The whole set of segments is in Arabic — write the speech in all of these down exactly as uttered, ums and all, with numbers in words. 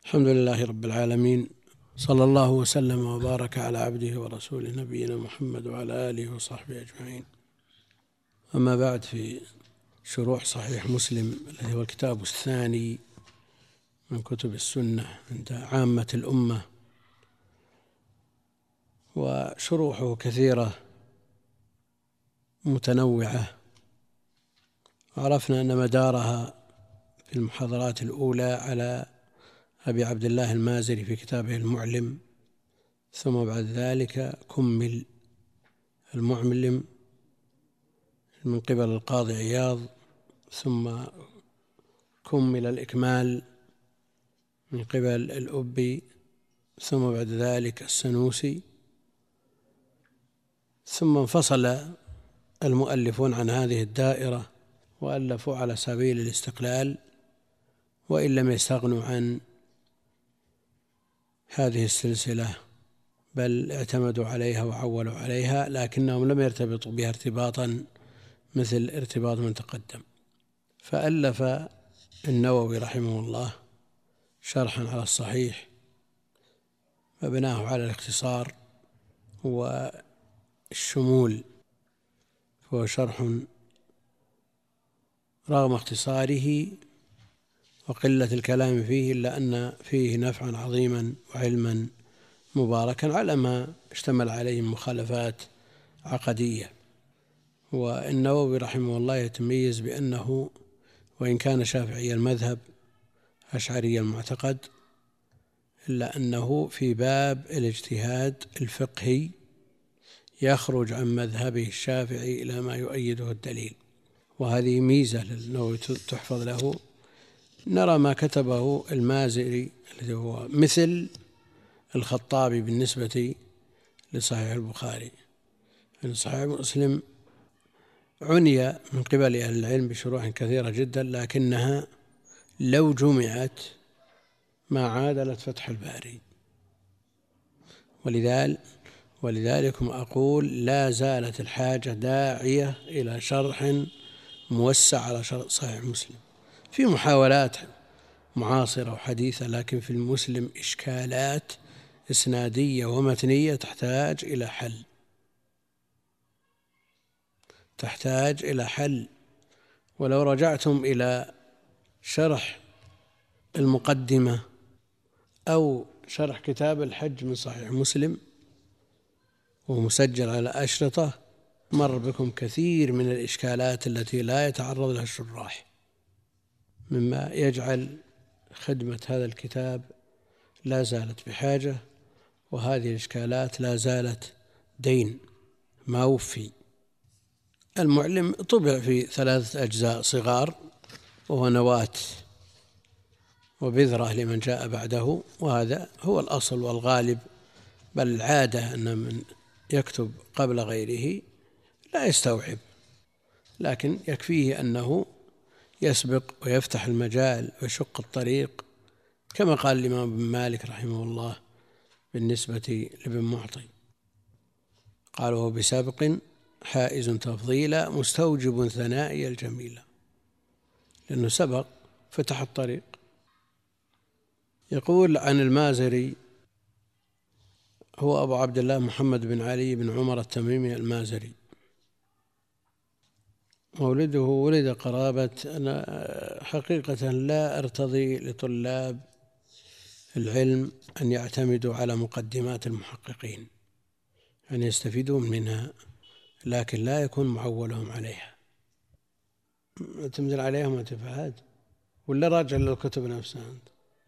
الحمد لله رب العالمين، صلى الله وسلم وبارك على عبده ورسوله نبينا محمد وعلى آله وصحبه أجمعين. أما بعد، في شروح صحيح مسلم الذي هو الكتاب الثاني من كتب السنة عند عامة الأمة، وشروحه كثيرة متنوعة، عرفنا أن مدارها في المحاضرات الأولى على أبي عبد الله المازري في كتابه المعلم، ثم بعد ذلك كمل المعلم من قبل القاضي عياض، ثم كمل الإكمال من قبل الأبي، ثم بعد ذلك السنوسي، ثم انفصل المؤلفون عن هذه الدائرة وألفوا على سبيل الاستقلال، وإن لم يستغنوا عن هذه السلسلة بل اعتمدوا عليها وعولوا عليها، لكنهم لم يرتبطوا بها ارتباطا مثل ارتباط من تقدم. فألف النووي رحمه الله شرحا على الصحيح مبناه على الاختصار والشمول، فهو شرح رغم اختصاره وقلة الكلام فيه إلا أن فيه نفعا عظيما وعلما مباركا على ما اشتمل عليه مخالفات عقدية. والنووي رحمه الله يتميز بأنه وإن كان شافعي المذهب أشعري المعتقد، إلا أنه في باب الاجتهاد الفقهي يخرج عن مذهبه الشافعي إلى ما يؤيده الدليل، وهذه ميزة للنووي تحفظ له. نرى ما كتبه المازري الذي هو مثل الخطابي بالنسبة لصحيح البخاري. يعني صحيح مسلم عني من قبل أهل العلم بشروح كثيرة جدا، لكنها لو جمعت ما عادلت فتح الباري، ولذلك ولذلك أقول لا زالت الحاجة داعية إلى شرح موسع على صحيح مسلم. في محاولات معاصرة وحديثة، لكن في المسلم إشكالات إسنادية ومتنية تحتاج إلى حل تحتاج إلى حل ولو رجعتم إلى شرح المقدمة أو شرح كتاب الحج من صحيح مسلم ومسجل على أشرطة، مر بكم كثير من الإشكالات التي لا يتعرض لها الشراح، مما يجعل خدمة هذا الكتاب لا زالت بحاجة، وهذه الإشكالات لا زالت دين ما وفي. المعلم طبع في ثلاثة أجزاء صغار، وهو نواة وبذرة لمن جاء بعده، وهذا هو الأصل والغالب، بل العادة أن من يكتب قبل غيره لا يستوعب، لكن يكفيه أنه يسبق ويفتح المجال ويشق الطريق، كما قال الإمام ابن مالك رحمه الله بالنسبة لابن معطي، قال وهو بسابق حائز تفضيلا مستوجب ثنائي الجميلة، لأنه سبق فتح الطريق. يقول عن المازري هو أبو عبد الله محمد بن علي بن عمر التميمي المازري، مولده ولد قرابة، أنا حقيقة لا أرتضي لطلاب العلم أن يعتمدوا على مقدمات المحققين، أن يستفيدون منها لكن لا يكون معولهم عليها. تمثل عليهم وتفهد ولا راجع للكتب نفسها أنت؟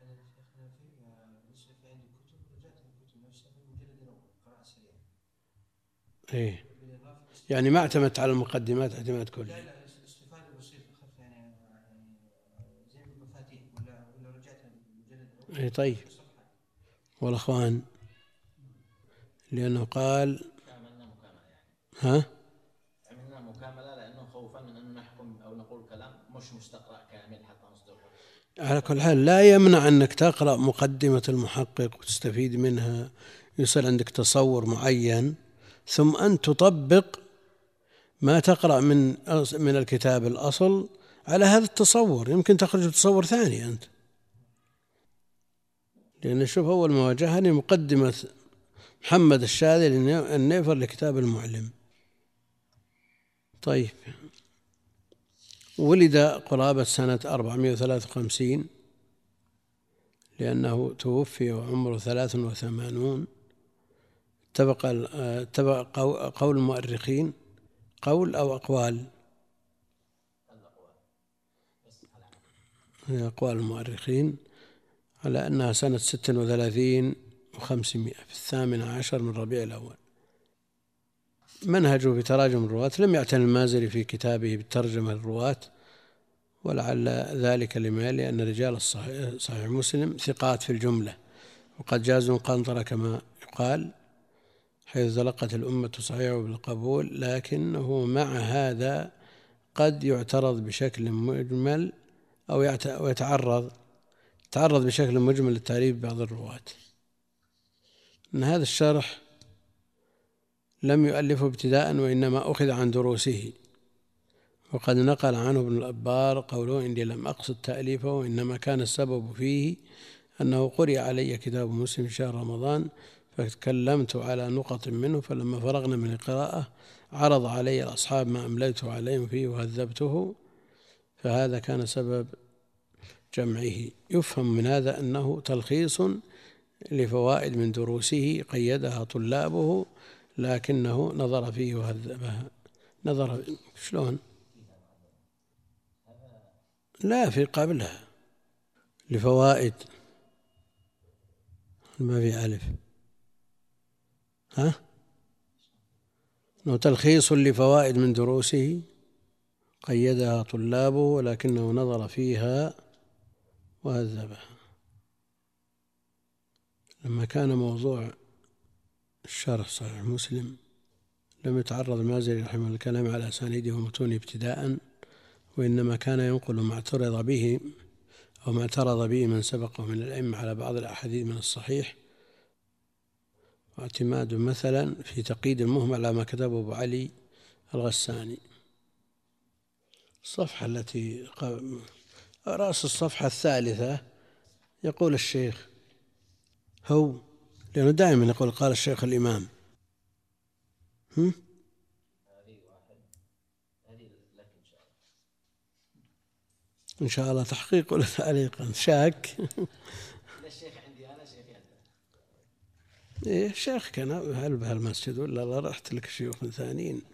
إيه، يعني ما اعتمدت على المقدمات اعتماد كلي. لا لا الاستفادة بسيطة خف، يعني زي المفاتيح، ولا ولا رجعت للمجلد. إيه طيب، والأخوان لأنه قال عملنا مكاملة، يعني ها عملنا مكاملة لأنه خوفا من أن نحكم أو نقول كلام مش مستقرأ كامل حتى نصدر. على كل حال لا يمنع أنك تقرأ مقدمة المحقق وتستفيد منها، يصير عندك تصور معين، ثم أن تطبق ما تقرأ من من الكتاب الأصل على هذا التصور، يمكن تخرج بتصور ثاني أنت. لأن شوف أول مواجهة مقدمة محمد الشاذلي النيفر لكتاب المعلم. طيب، ولد قرابة سنة أربعمائة وثلاثة وخمسين لأنه توفي وعمره ثلاث وثمانون. اتفق اتفق قول المؤرخين، قول أو أقوال، أقوال المؤرخين على أنها سنة ست وثلاثين وخمسمائة في الثامن عشر من ربيع الأول. منهجه في تراجم الرواة لم يعتني المازري في كتابه بالترجمة للرواة، ولعل ذلك لما يلي أن رجال الصحيح صحيح مسلم ثقات في الجملة، وقد جازوا قنطرة كما يقال، حيث تلقت الأمة صحيحه بالقبول، لكنه مع هذا قد يعترض بشكل مجمل أو يتعرض تعرض بشكل مجمل للتعريف بعض الرواة. أن هذا الشرح لم يؤلفه ابتداء، وإنما أخذ عن دروسه، وقد نقل عنه ابن الأبار قوله: إني لم أقصد تأليفه، وإنما كان السبب فيه أنه قرئ علي كتاب مسلم في شهر رمضان فتكلمت على نقط منه، فلما فرغنا من القراءة عرض علي الأصحاب ما أمليت عليهم فيه وهذبته، فهذا كان سبب جمعه. يفهم من هذا أنه تلخيص لفوائد من دروسه قيدها طلابه، لكنه نظر فيه وهذبها. نظر شلون؟ لا، في قبلها لفوائد، ما في ألف، ها؟ أنه تلخيص لفوائد من دروسه قيدها طلابه، ولكنه نظر فيها وهذبها. لما كان موضوع الشرح صحيح مسلم لم يتعرض المازري رحمه الله الكلام على أسانيده ومتونه ابتداء، وإنما كان ينقل ما اعترض به أو ما اعترض به من سبقه من الأئمة على بعض الأحاديث من الصحيح، واعتماد مثلا في تقييد المهم على ما كتبه أبو علي الغساني. الصفحة التي رأس الصفحة الثالثة يقول الشيخ هو، لأنه دائما يقول قال الشيخ الإمام. هم؟ إن شاء الله تحقيق ولا تعليقا؟ شاك. الشيخ عندي أنا شيخ أنت. إيه الشيخ كان هل بهالمسجد ولا لا رحت لك شيوخ ثانيين؟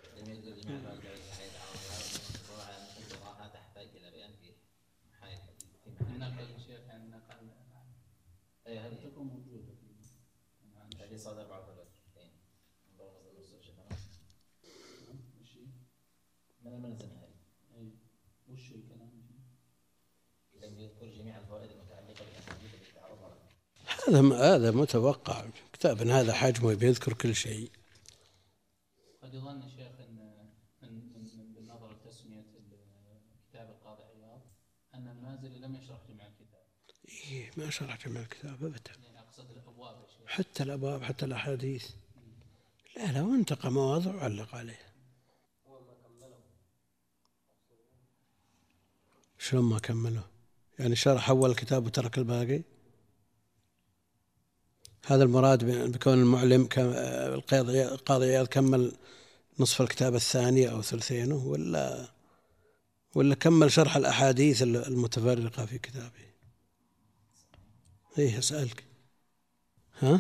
هذا هذا متوقع، كتاب هذا حجمه بيذكر كل شيء. قد يظن الشيخ ان من بالنظر لتسميه كتاب القاضي عياض ان المازري لم يشرح جميع الكتاب. إيه ما شرح جميع الكتاب أبدا. يعني أقصد الأبواب يا شيخ. حتى الأبواب حتى الأحاديث. لا لا، وانتقى مواضع وعلق عليها. شلون ما كمله؟ يعني شرح أول الكتاب وترك الباقي؟ هذا المراد بكون المعلم القاضي عياض كمل نصف الكتاب الثاني أو ثلثينه، ولا ولا كمل شرح الأحاديث المتفرقة في كتابه؟ إيه أسألك، ها؟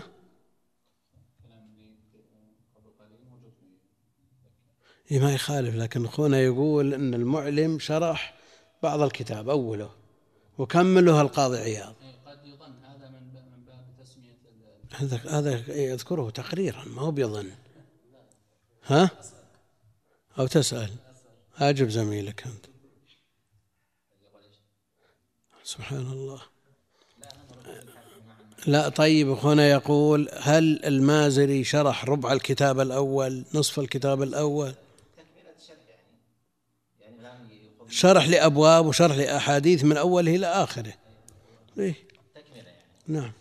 إيه ما يخالف، لكن أخونا يقول أن المعلم شرح بعض الكتاب أوله وكمله القاضي عياض. قد يظن هذا من باب تسمية هذا هذا يذكره تقريرا، ما هو بيظن. ها؟ أو تسأل، أجب زميلك أنت. سبحان الله. لا طيب، أخونا يقول هل المازري شرح ربع الكتاب الأول، نصف الكتاب الأول؟ شرح لأبواب وشرح لأحاديث من أوله إلى آخره. إيه؟ نعم.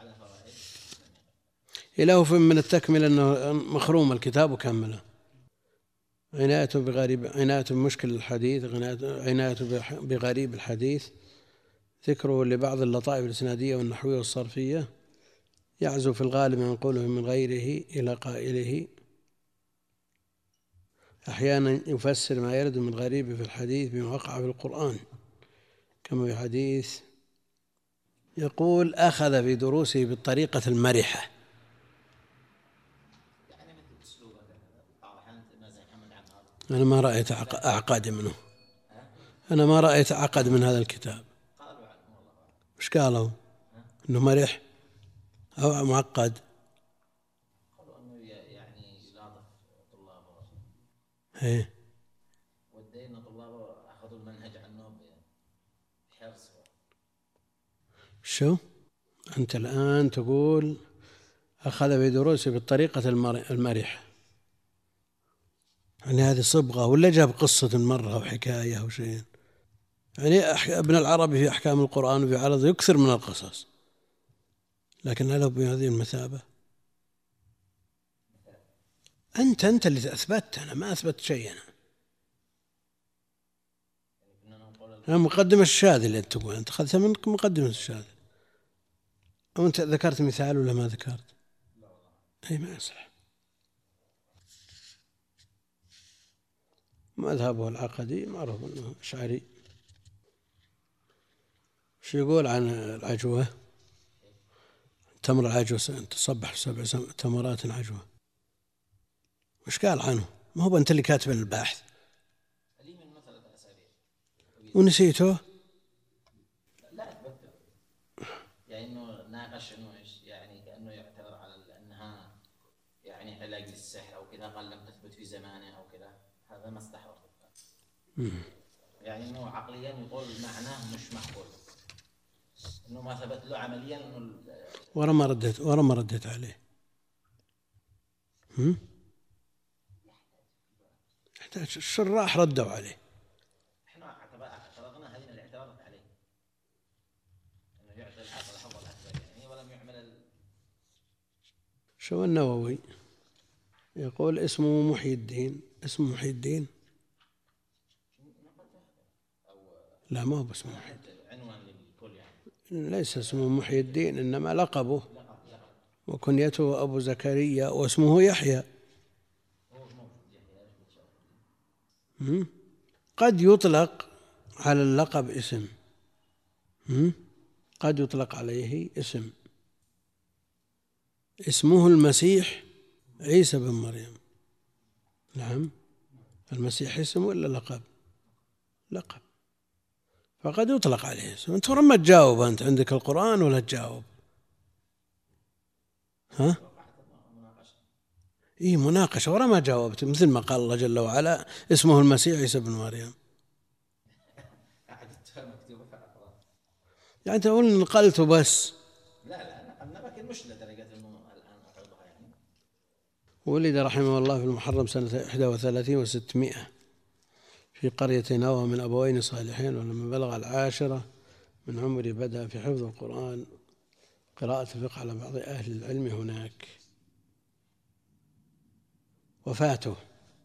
إله من التكملة أنه مخروم الكتاب وكمله. عناية بغريب، عناية بمشكل الحديث، عناية بغريب الحديث، ذكره لبعض اللطائف الإسنادية والنحوية والصرفية يعزو في الغالب منقوله من غيره إلى قائله. أحيانا يفسر ما يرد من غريب في الحديث بما وقع في القرآن، كما في حديث يقول أخذ في دروسه بالطريقة المرحة. أنا ما رأيت أعقد منه، أنا ما رأيت أعقد من هذا الكتاب. وش قالوا؟ إنه مرح أو معقد؟ قالوا أنه يعني يلاطف طلابه. إيه. ودي أن طلابه أخذوا المنهج عنه بحرص. شو؟ أنت الآن تقول أخذ في دروسه بالطريقة المرحة، يعني هذه صبغة ولا جاب قصة مرة أو حكاية أو شيء؟ يعني ابن العربي في أحكام القرآن وفي عرضه يكثر من القصص، لكن هل هو بهذه المثابة؟ أنت أنت اللي أثبتت، أنا ما أثبت شيء. أنا أنا مقدمة الشاذلي اللي أنت تقول، أنت أخذتها من مقدمة الشاذلي، أو أنت ذكرت مثال ولا ما ذكرت؟ أي ما يصح. مذهبه العقدي معروف أنه أشعري. شو يقول عن العجوة؟ تمر العجوة تصبح سبع تمرات عجوة، وش قال عنه؟ ما هو أنت اللي كاتب الباحث ونسيته؟ لا أثبته، يعني إنه ناقش إنه يعني كأنه يعتبر على أنها يعني علاج للسحر أو كذا، قال لم تثبت في زمانه أو كذا، هذا ما استحضر. يعني إنه عقليا يقول معناه مش معقول، إنه ما ثبت له عمليا. إنه ورا ما ردت ورا ما ردت عليه. هم؟ يحتاج الشراح ردوا عليه. إحنا اعترضنا هذه الاعتراض عليه، إنه يعطي العقل حظ الأكبر يعني، ولم يعمل ال... شو النووي يقول اسمه محي الدين، اسمه محي الدين؟ لا ما هو باسمه محي الدين، عنوان للكل يعني. ليس اسمه محي الدين، إنما لقبه وكنيته أبو زكريا واسمه يحيى. قد يطلق على اللقب اسم، قد يطلق عليه اسم. اسمه المسيح عيسى بن مريم. نعم، المسيح اسم ولا لقب؟ لقب، فقد يطلق عليه اسم. أنت ما تجاوب، أنت عندك القرآن ولا تجاوب؟ ها؟ إيه مناقشة ورا ما جاوبت، مثل ما قال الله جل وعلا اسمه المسيح عيسى بن مريم. يعني تقول نقلته بس؟ لا لا نقلنا، لكن مش لدرجة إنه الآن أعرضها يعني. ولد رحمه الله في المحرم سنة إحدى وثلاثين وستمائة في قرية نوى من أبوين صالحين، ولما بلغ العاشرة من عمره بدأ في حفظ القرآن قراءة الفقه على بعض أهل العلم هناك. وفاته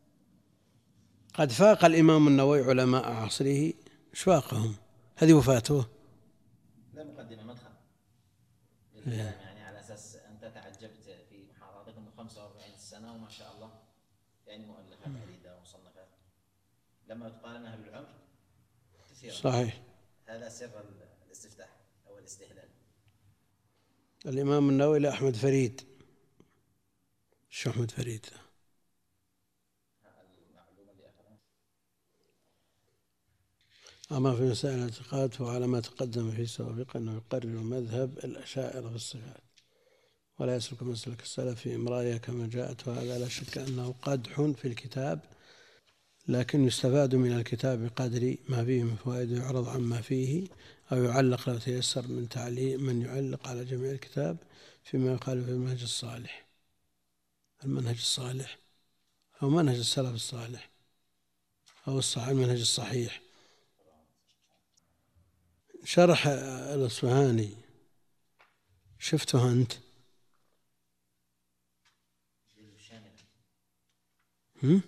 قد فاق الإمام النووي علماء عصره، ايش فاقهم؟ هذه وفاته. لا مقدمة مدخل للكلام يعني، على أساس أنت تعجبت في محاضرتك أنه خمسة وأربعين سنة وما شاء الله يعني مؤلفات عديدة ومصنفات، لما تقارنها بالعمر كثيرا. صحيح، هذا سر الاستفتاح أو الاستهلال. الإمام النووي لأحمد فريد. شو أحمد فريد؟ أما في مسائل الاعتقاد فعلى ما تقدم في سابقا أنه يقرر مذهب الأشاعرة في الصفات، ولا يسلك مسلك السلف في إمرارها كما جاءت، وهذا لا شك أنه قدح في الكتاب، لكن يستفاد من الكتاب بقدر ما فيه من فوائد، يعرض عما فيه أو يعلق لو تيسر من تعليق من يعلق على جميع الكتاب فيما يقال في المنهج الصالح. المنهج الصالح أو منهج السلف الصالح أو المنهج الصحيح. شرح الأصفهاني شفته أنت؟ هم؟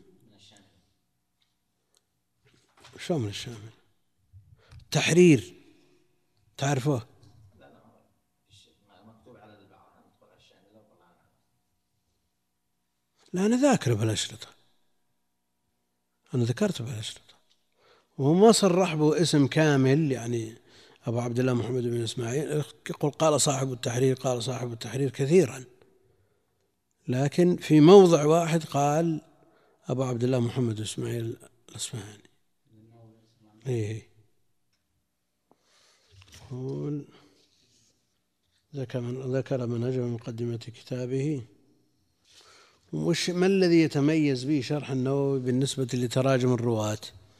شو من الشامل؟ تحرير تعرفوه؟ لا لا ما فيش، مكتوب على البعض ندخل على الشاملة وطلعنا. لا أنا ذاكر بالأشرطة، أنا ذكرت بالأشرطة، وهو ما صرح به اسم كامل يعني أبو عبد الله محمد بن إسماعيل. يقول قال صاحب التحرير، قال صاحب التحرير كثيرا، لكن في موضع واحد قال أبو عبد الله محمد بن إسماعيل الأصفهاني. إيه يقول ذكر منهجه من مقدمة كتابه. وش ما الذي يتميز به شرح النووي بالنسبة لتراجم الرواة؟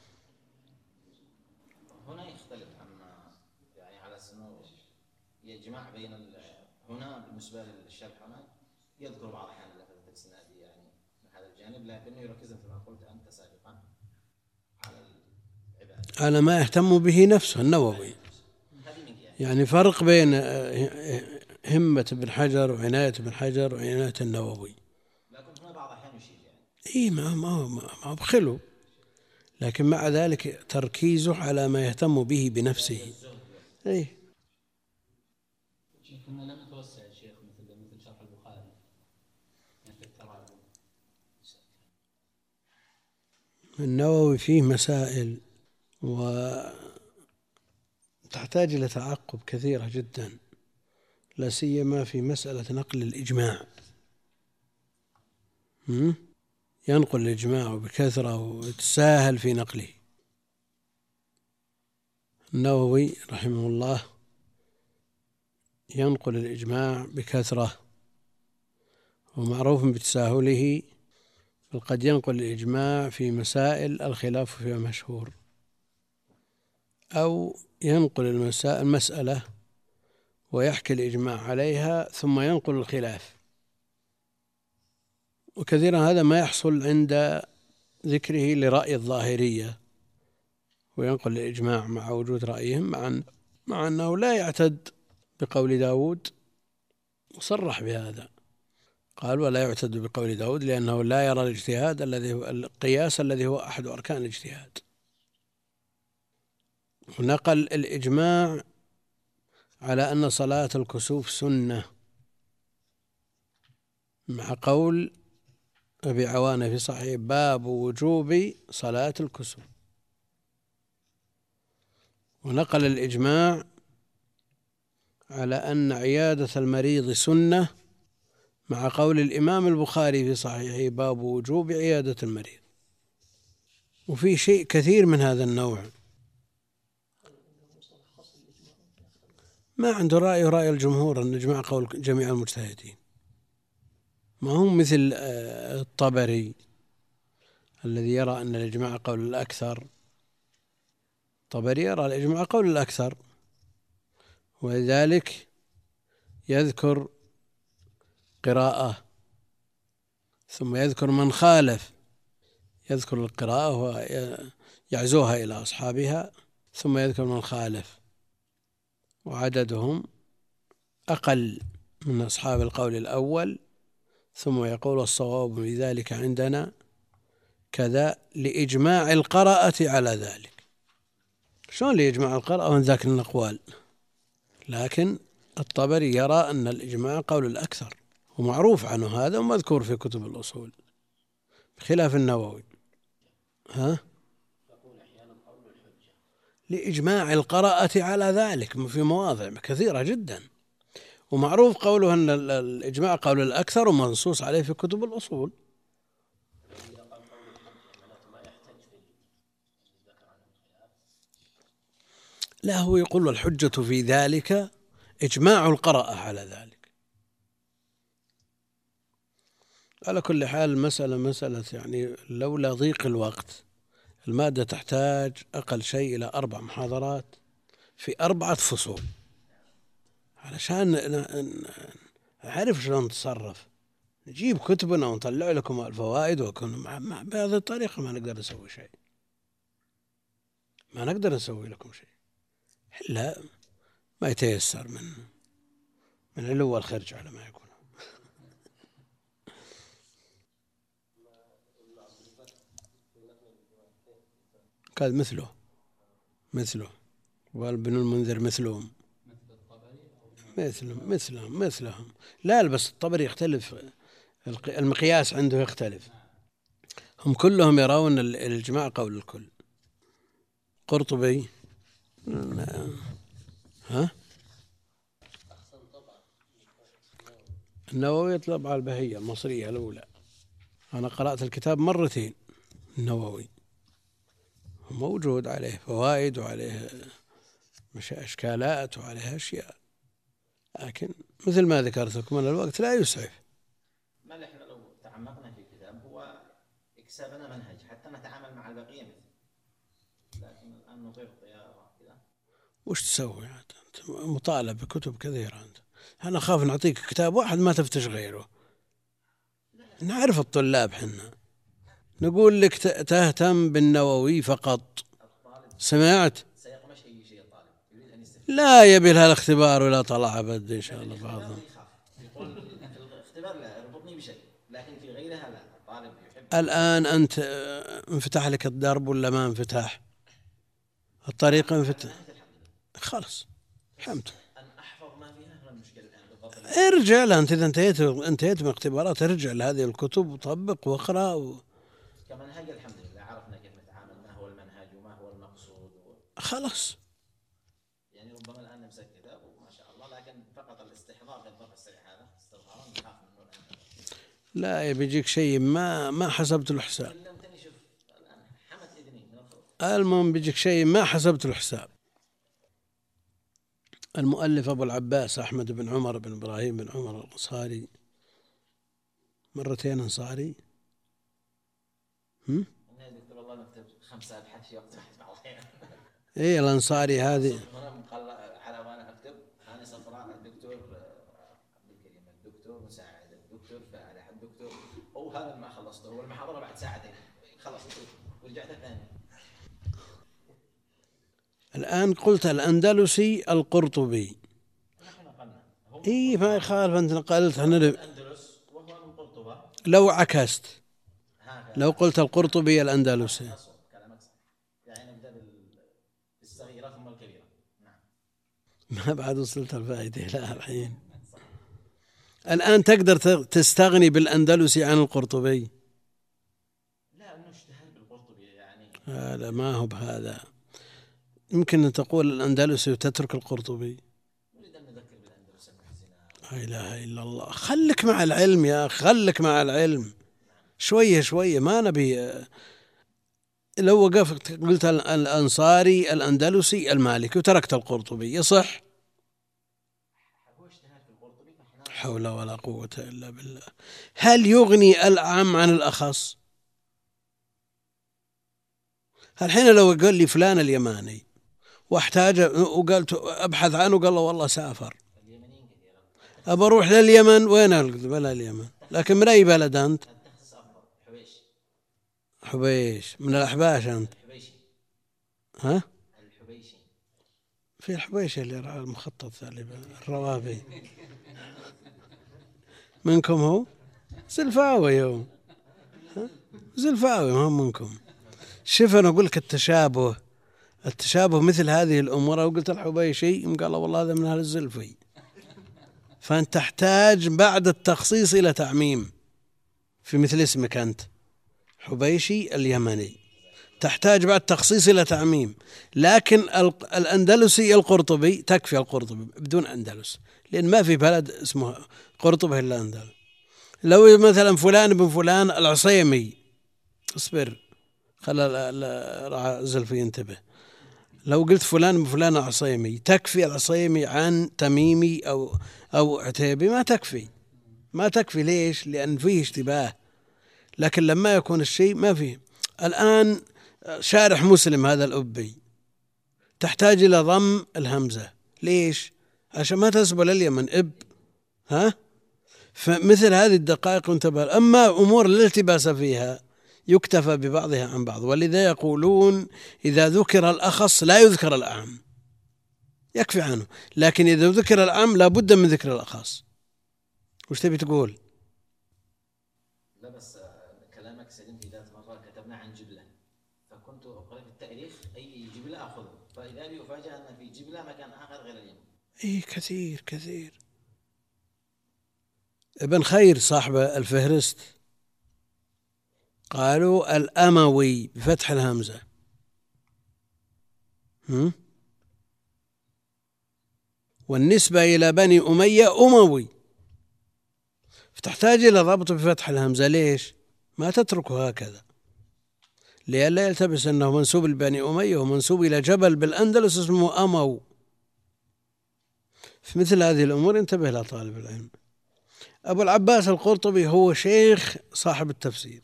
هنا يختلف عما يعني على سنو يجمع بين هنا بالنسبة للشرح هنا يذكر بعض الأحيان لفظة الإسنادية يعني من هذا الجانب، لكنه يركز مثل ما قلت أنت سابقا على العبادة، على ما يهتم به نفسه النووي. يعني فرق بين همة ابن حجر وعناية ابن حجر وعناية النووي. لكن هنا بعض الأحيان يشير يعني إيه ما ما ما بخلو، لكن مع ذلك تركيزه على ما يهتم به بنفسه. إيه كنا لم نتوسع يا شيخ مثل مثل شرح البخاري في التراجم. النووي فيه مسائل وتحتاج إلى تعقب كثيرة جدا، لا سيما في مسألة نقل الإجماع. ينقل الإجماع بكثرة ويتساهل في نقله. النووي رحمه الله ينقل الإجماع بكثرة ومعروف بتساهله، بل قد ينقل الإجماع في مسائل الخلاف فيها مشهور، أو ينقل المسألة ويحكي الإجماع عليها ثم ينقل الخلاف، وكثيرا هذا ما يحصل عند ذكره لرأي الظاهرية، وينقل الإجماع مع وجود رأيهم، مع, مع أنه لا يعتد بقول داود، وصرح بهذا قال ولا يعتد بقول داود لأنه لا يرى الاجتهاد الذي هو القياس الذي هو أحد أركان الاجتهاد. ونقل الإجماع على أن صلاة الكسوف سنة مع قول أبي عوانة في صحيح باب وجوب صلاة الكسوف. ونقل الإجماع على أن عيادة المريض سنة مع قول الإمام البخاري في صحيحه باب وجوب عيادة المريض. وفي شيء كثير من هذا النوع ما عنده رأي رأي الجمهور أن الإجماع قول جميع المجتهدين، ما هم مثل الطبري الذي يرى أن الإجماع قول الأكثر. الطبري يرى الإجماع قول الأكثر، ولذلك يذكر قراءة ثم يذكر من خالف، يذكر القراءة ويعزوها إلى أصحابها ثم يذكر من خالف، وعددهم أقل من أصحاب القول الأول، ثم يقول الصواب بذلك عندنا كذا لإجماع القراءة على ذلك. شلون لإجماع القراءة ومن ذاك الأقوال؟ لكن الطبري يرى أن الإجماع قول الأكثر، ومعروف عنه هذا ومذكور في كتب الأصول بخلاف النووي. ها؟ لإجماع القراءة على ذلك في مواضع كثيرة جدا، ومعروف قوله أن الإجماع قول الأكثر ومنصوص عليه في كتب الأصول. لا هو يقول الحجة في ذلك إجماع القراءة على ذلك. على كل حال المسألة مسألة يعني لولا ضيق الوقت المادة تحتاج أقل شيء إلى أربع محاضرات في أربعة فصول علشان نعرف شلون نتصرف، نجيب كتبنا ونطلع لكم الفوائد، وكن بهذه الطريقة ما نقدر نسوي شيء، ما نقدر نسوي لكم شيء إلا ما يتيسر من من علو الخرج على ما يكون. قال مثله مثله وابن المنذر مثلهم. مثلهم مثلهم مثلهم لا بس الطبري يختلف، المقياس عنده يختلف. هم كلهم يرون الإجماع قول الكل. قرطبي ها النووي طبعا البهية المصرية الأولى، أنا قرأت الكتاب مرتين. النووي موجود عليه فوائد وعليه مش أشكالات وعليه أشياء، لكن مثل ما ذكرت لكم أن الوقت لا يسعف. ما نحن لو تعمقنا في الكتاب هو إكسابنا منهج حتى نتعامل مع البقية مثل، لكن الآن نطير الطيارة كذا. وش تسوي أنت مطالب بكتب كثيرة أنت؟ أنا أخاف نعطيك كتاب واحد ما تفتش غيره. نعرف الطلاب حنا نقول لك تهتم بالنووي فقط. سمعت؟ سيقمش أي شيء طالب يريد أن يستفيد. لا يبي لها الاختبار ولا طلع أبد إن شاء الله بعضهم. يقول في الاختبار لا يربطني بشيء، لكن في غيرها لا. الطالب يحب. الآن أنت انفتح لك الدرب ولا ما انفتح؟ الطريق انفتح خلاص الحمد. أن أحفظ ما فيها المشكلة الآن بالضبط. ارجع لها أنت إذا انتهيت انتهيت من اختبارات، ارجع لهذه الكتب وطبق واقرأ و... كمنهج الحمد لله عرفنا كيف نتعامل، ما هو المنهج وما هو المقصود و... خلاص. يعني ربما الآن نمسك كتاب وما شاء الله، لكن فقط الاستحضار في الضبط السريع هذا استظهارا نخاف منه الآن. لا بيجيك شيء ما ما حسبت له حساب. لم تنشف الآن حمت إذني من الخوف. المهم بيجيك شيء ما حسبت له حساب. المؤلف أبو العباس أحمد بن عمر بن إبراهيم بن عمر الأنصاري، مرتين أنصاري. هم؟ أنا دكتور والله نكتب خمسة أبحاث في وقت واحد بعض الأحيان. إيه الأنصاري هذه. أنا مقلع على وأنا أكتب هاني صفراء الدكتور عبد الكريم الدكتور مساعد الدكتور فالح الدكتور، هو هذا ما خلصته، هو المحاضرة بعد ساعتين خلص ورجعت ثاني. الآن قلت الأندلسي القرطبي. إيه ما يخالف أنت نقلت عن الأندلس وهو من قرطبة. لو عكست لو قلت القرطبي الأندلسي. كلامك صح، يعني نبدأ بالصغيرة ثم الكبيرة. نعم. ما بعد وصلت الفائدة لا الحين. الآن تقدر تستغني بالأندلسي عن القرطبي؟ لا أنه اجتهاد بالقرطبي يعني. هذا ما هو بهذا. يمكن أن تقول الأندلسي وتترك القرطبي. نريد أن نذكر بالأندلس المحزنة. لا إله إلا الله. خلك مع العلم يا أخي، خلك مع العلم شوية شوية. ما نبي لو وقفت قلت الأنصاري الأندلسي المالكي وتركت القرطبي يصح؟ حول ولا قوة إلا بالله. هل يغني الأعم عن الأخص؟ الحين لو قال لي فلان اليماني واحتاج وقلت أبحث عنه قال له والله سافر أبى أروح لليمن، وين بلا اليمن، لكن من أي بلد أنت؟ حبيش من الأحباش أنت؟ ها؟ الحبيشي. في الحبيش اللي راى المخطط الروابي منكم هو زلفاوي هو زلفاوي ما هم منكم. شوف أنا أقول لك التشابه التشابه مثل هذه الأمور. وقلت الحبيشي قال والله هذا من أهل الزلفي، فأنت تحتاج بعد التخصيص إلى تعميم. في مثل اسمك أنت حبيشي اليمني تحتاج بعد تخصيص إلى تعميم. لكن الأندلسي القرطبي تكفي القرطبي بدون أندلس، لأن ما في بلد اسمه قرطبة إلا أندلس. لو مثلا فلان بن فلان العصيمي، اصبر خلى زلفي ينتبه، لو قلت فلان بن فلان العصيمي تكفي العصيمي عن تميمي أو أو عتيبي؟ ما تكفي ما تكفي. ليش؟ لأن فيه اشتباه. لكن لما يكون الشيء ما فيه. الآن شارح مسلم هذا الأبي تحتاج إلى ضم الهمزة. ليش؟ عشان ما تسبل اليمن إب ها. فمثل هذه الدقائق انتبه. أما أمور الالتباس فيها يكتفى ببعضها عن بعض، ولذا يقولون إذا ذكر الأخص لا يذكر الأعم، يكفي عنه. لكن إذا ذكر الأعم لا بد من ذكر الأخص. وش تبي تقول؟ لا بس كلامك سليم. في ذات مرة كتبنا عن جبلة، فكنت أقرأ في التاريخ أي جبلة أخذه، فإذا بي أفاجأ أن في جبلة مكان آخر غير اليمن. إيه كثير كثير. ابن خير صاحب الفهرست قالوا الأموي بفتح الهمزة. هم؟ والنسبة إلى بني أمية أموي، فتحتاج إلى ضبط بفتح الهمزة. ليش؟ ما تتركه هكذا لئلا يلتبس أنه منسوب لبني أمية ومنسوب إلى جبل بالأندلس اسمه أمو. في مثل هذه الأمور انتبه لا طالب العلم. أبو العباس القرطبي هو شيخ صاحب التفسير.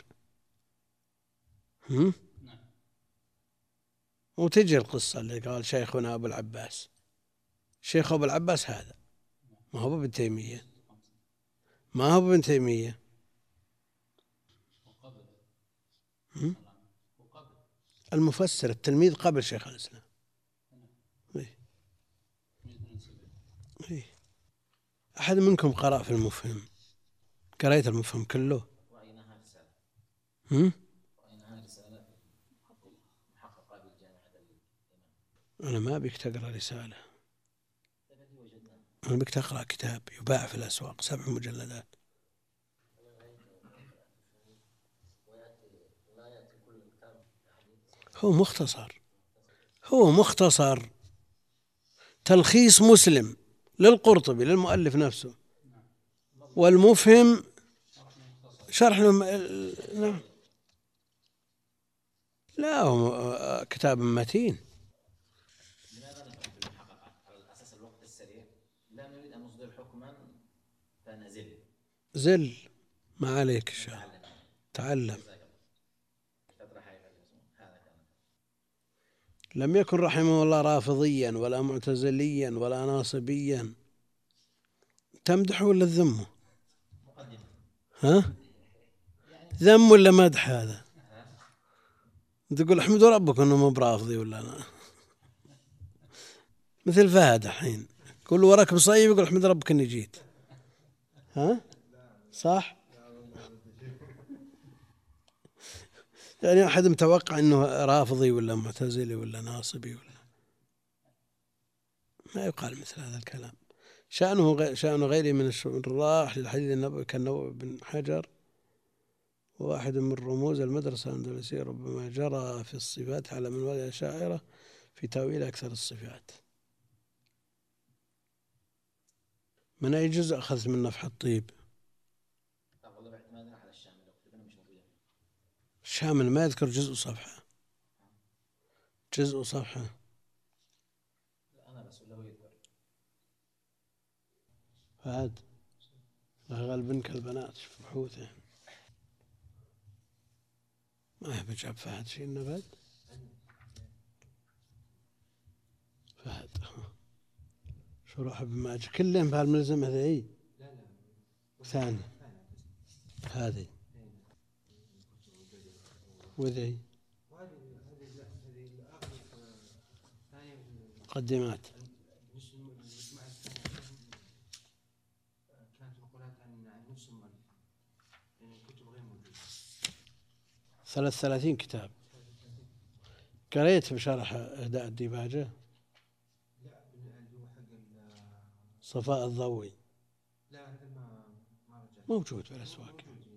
هم؟ وتجي القصة اللي قال شيخنا أبو العباس. شيخ أبو العباس هذا ما هو ابن تيمية، ما هو ابن تيمية. هم؟ المفسر التلميذ قبل شيخ الإسلام. إيه؟ إيه؟ أحد منكم قرأ في المفهم؟ قرأت المفهم كله؟ رأيناها رسالة. هم؟ رأيناها رسالة محققة بالجامعة الإمام. أنا ما بيك تقرأ رسالة، أنا بيك تقرأ كتاب يباع في الأسواق سبع مجلدات. هو مختصر، هو مختصر تلخيص مسلم للقرطبي للمؤلف نفسه، والمفهم شرح له. نعم. لا هو كتاب متين. لماذا نفعل بالمحققات على الأساس الوقت السريع؟ لا نريد أن نصدر حكما فنزل. زل ما عليك الشيء، تعلم. لم يكن رحمه الله رافضيا ولا معتزليا ولا ناصبيا. تمدح ولا تذمه؟ ها؟ ذم ولا مدح هذا؟ تقول احمدوا ربك انه مو برافضي ولا أنا. مثل فهد الحين يقول وراك مصيب يقول احمد ربك اني جيت. ها؟ صح؟ يعني احد متوقع انه رافضي ولا معتزلي ولا ناصبي ولا ما يقال مثل هذا الكلام. شأنه غير شأن غيره من الشراح للحديث النبوي كالنووي بن حجر وواحد من رموز المدرسة الأندلسية ربما جرى في الصفات على من وجه الأشاعرة في تأويل أكثر الصفات. من أي جزء أخذت من نفح الطيب؟ الشامل ما يذكر جزء صفحة، جزء صفحة. أنا بس ولا هو يذكر؟ فهد غالبا البنات في بحوثه ما يحب جاب فهد شيء النبات. فهد شروح ابن ماجه كلهم بهالملزمة ذي. ثاني هذه وذي مقدمات. ثلاث ثلاثين كتاب. قريت بشرح إهداء الديباجة صفاء الضوي. لا هذا ما ما رجعت. موجود في الأسواق.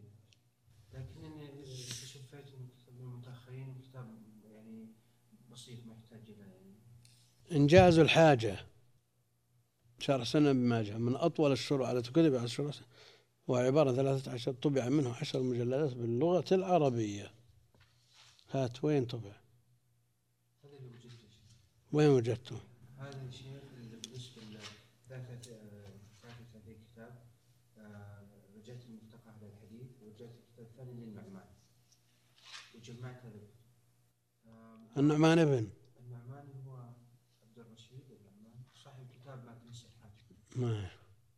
لكنني تشفيت من المتأخرين كتاب يعني بسيط ما يحتاج إلى يعني. إنجاز الحاجة شرح سنة بماجه من أطول الشروح على كتب على الشروح، وعبارة ثلاثة عشر طبع منه عشر مجلدات باللغة العربية. هات وين طبع؟ هذا اللي وجدته. وين وجدته؟ هذا الشيء اللي بالنسبة لذاك ذاك هذا الكتاب رجعت الملتقى هذا الحديث ورجعت الكتاب الثاني للنعمان وجمعت هذا. النعمان ابن النعمان هو عبد الرشيد النعمان صاحب كتاب ما تنسى الحاجة. ما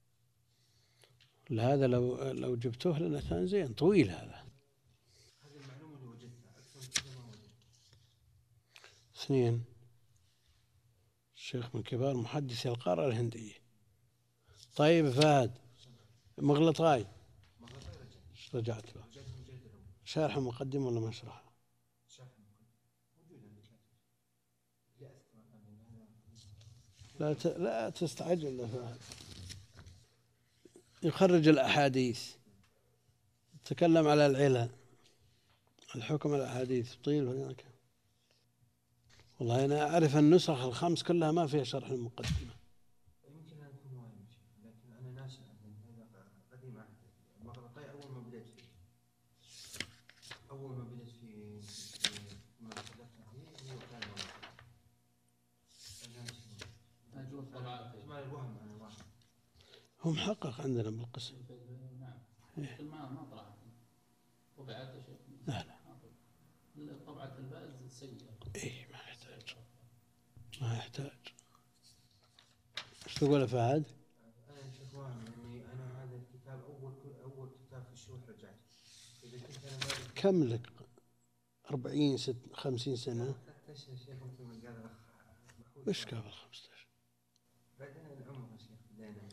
لهذا لو لو جبتوه لنا كان زين طويل هذا. هذه المعلومة اللي وجدتها أكثر من كذا ما وجدت. اثنين الشيخ من كبار محدثي القارة الهندية. طيب فهد مغلطاي رجعت له شرح مقدم ولا مشرح؟ لا ت... لا تستعجل يا فهد. يخرج الأحاديث، تكلم على العلل، الحكم على الأحاديث طيل هناك. والله أنا أعرف النسخ الخمس كلها ما فيها شرح المقدمة. يمكن أن أكون واهم شيء، لكن أنا ناسي هذا قديم عهد. المغرطي أول ما بدأت فيه أول ما بدأت فيه ما تحدثنا فيه هو كان مغرطي. أنا ناسي. أجوز طبعات. ما الوهم أنا واهم. هو محقق عندنا بالقسم. نعم. كل ما ما طلعت. طبعات يا شيخ. لا لا. طبعة البائز سيئة. إيه ما يحتاج. ما يحتاج. ايش تقول يا فهد؟ أنا شيخ واهم إني أنا هذا الكتاب أول أول كتاب في الشروح رجعت. إذا كنت أنا ما كم لك؟ أربعين ست خمسين سنة. ثلاثة أشهر شيخ مثل ما قال الأخ. وش قبل خمسة عشر؟ بعدين العمر يا شيخ بدينا.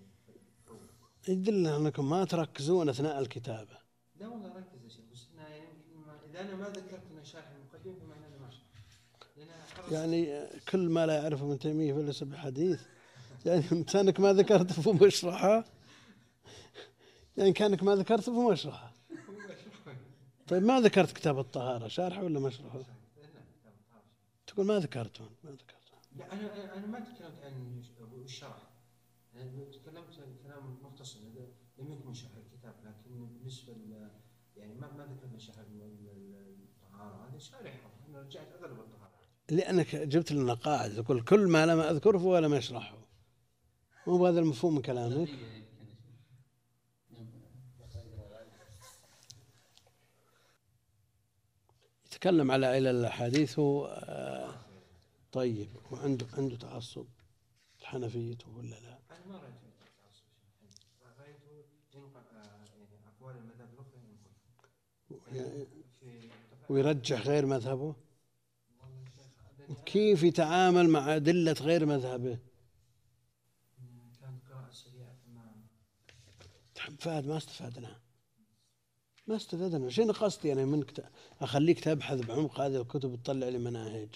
يدل أنكم ما تركزون أثناء الكتابة. لا والله ركز يا شيخ، بس أنا يمكن ما إذا أنا ما ذكرت أنا شارح المقدمة فمعناه أنا ما شرح. يعني كل ما لا يعرفه ابن تيمية فليس بحديث. يعني كانك ما ذكرت فمشرحة. يعني كانك ما ذكرت فمشرحة. طيب ما ذكرت كتاب الطهارة شارحه ولا مشرحه؟ تقول ما ذكرته ما ذكرته. لا أنا أنا ما تكلمت عن الشرح. أنا تكلمت عن كلام مختصر لم يكن شرح الكتاب، لكن بالنسبة يعني ما ما ذكرنا شرح الطهارة هذا شارحه. أنا رجعت أغلب الطهارة. لأنك جبت لنا قاعدة تقول كل ما لم أذكره فهو لم يشرحه. مو بهذا المفهوم من كلامك؟ يتكلم على علل الأحاديث آه طيب، وعنده عنده تعصب الحنفية ولا لا؟ أنا ما رأيت تعصب، رأيته ينقل يعني أقوال المذهب الأخرى ويرجح غير مذهبه. كيف يتعامل مع أدلة غير مذهبه؟ كانت قراءة سريعة ما فهد ما استفدنا ما استفدنا شنو قصدي أنا منك أخليك تبحث بعمق هذه الكتب تطلع لي مناهج.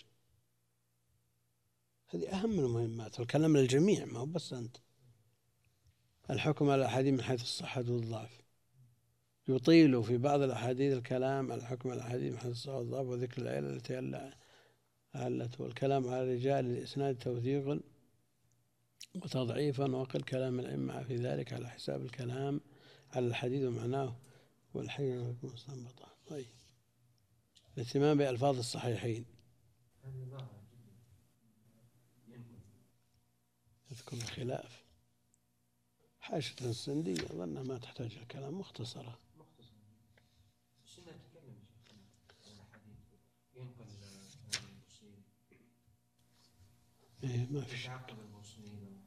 هذه أهم المهمات والكلام للجميع ما هو بس أنت. الحكم على الأحاديث من حيث الصحة والضعف، يطيل في بعض الأحاديث الكلام على الحكم على الأحاديث من حيث الصحة والضعف وذكر العلل التي علت، والكلام على رجال الإسناد توثيقا وتضعيفا، وقل كلام الأئمة في ذلك على حساب الكلام على الحديث ومعناه والحي مستنبطة. طيب الاهتمام بألفاظ الصحيحين يذكر الخلاف. حاشية السندية أظنها ما تحتاج الكلام مختصرة. بس إنها تتكلم عن الحديث ينقل الموصلين. إيه ما في شيء. تعقب الموصلين.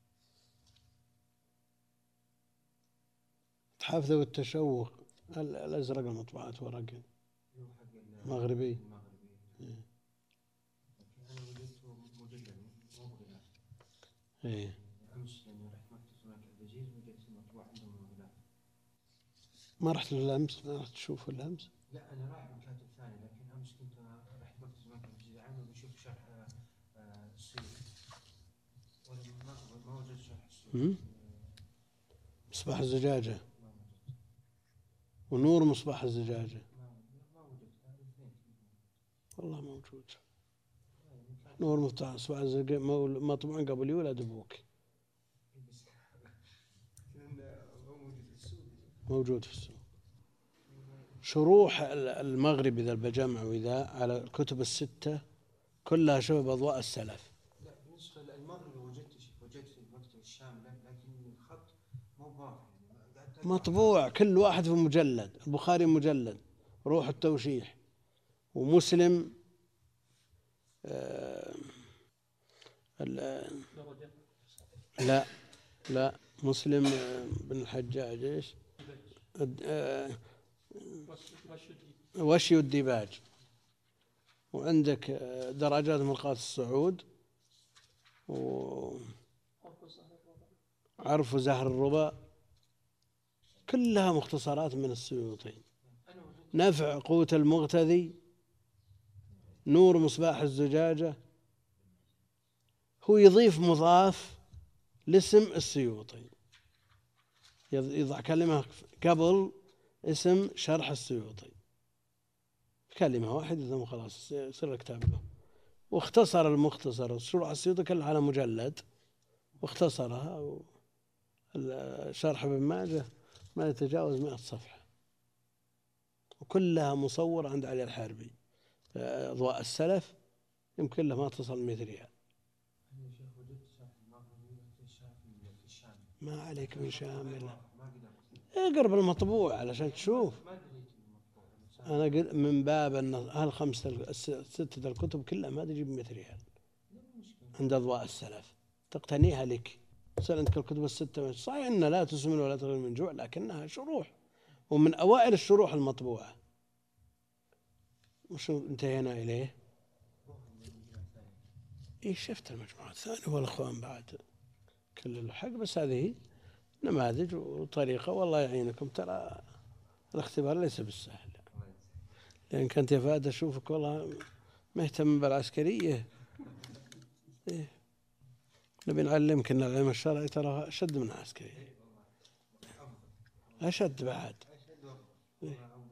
الحافظ والتشوق الأزرق المطبوعات ورق مغربي. إيه. أنا وجدته مجلد مو بغلاف. إيه. أمس لما رحت مكتبة هناك البجيز وجدت المطبوع عندهم بغلاف. ما رحت للأمس ما رحت تشوف الأمس؟ لا أنا رايح مكاتب ثاني، لكن أمس كنت رحت مكتبة هناك البجيز عنه بشوف شرح السيوطي ولا ما ما وجدت شرح السيوطي. مصباح الزجاجة ونور مصباح الزجاجة والله موجود. نور مصباح الزجاجة مطبوع قبل يولد أبوك. موجود في السوق. شروح المغرب إذا بجمع وإذا على الكتب الستة كلها شبه أضواء السلف. لا بالنسبة للمغرب وجدت وجدت في المكتبة الشاملة، لكن الخط مو واضح. مطبوع كل واحد في مجلد. البخاري مجلد روح التوشيح، ومسلم آه لا لا مسلم بن الحجاج ايش آه وشي الديباج، وعندك درجات مرقاة الصعود، وعرف زهر الربا، كلها مختصرات من السيوطي. نفع قوت المغتذي، نور مصباح الزجاجة، هو يضيف مضاف لاسم السيوطي، يضع كلمة قبل اسم شرح السيوطي، كلمة واحدة ثم خلاص يصير الكتاب له. واختصر المختصر شروح السيوطي كلها على مجلد واختصرها، شرح ابن ماجه ما يتجاوز مئة صفحة وكلها مصورة عند علي الحاربي، أضواء السلف يمكن له ما تصل مئة ريال. ما عليك من شامل، اقرب المطبوع علشان تشوف. أنا من باب أن هالخمسة الستة الكتب كلها ما تجيب مئة ريال عند أضواء السلف، تقتنيها لك. سأل عندك الكتب الستة صحيح أنها لا تسمن ولا تغني من جوع، لكنها شروح ومن أوائل الشروح المطبوعة. وشو انتهينا إليه؟ إيه شفت المجموعة الثانية والأخوان بعد كل الحق، بس هذه نماذج وطريقة. والله يعينكم، ترى الاختبار ليس بالسهل، لأن كنت يا فهد أشوفك والله مهتم بالعسكرية. إيه؟ نبي نعلمك أن العلم الشرعي ترى أشد من العسكرية، أشد بعد. إيه؟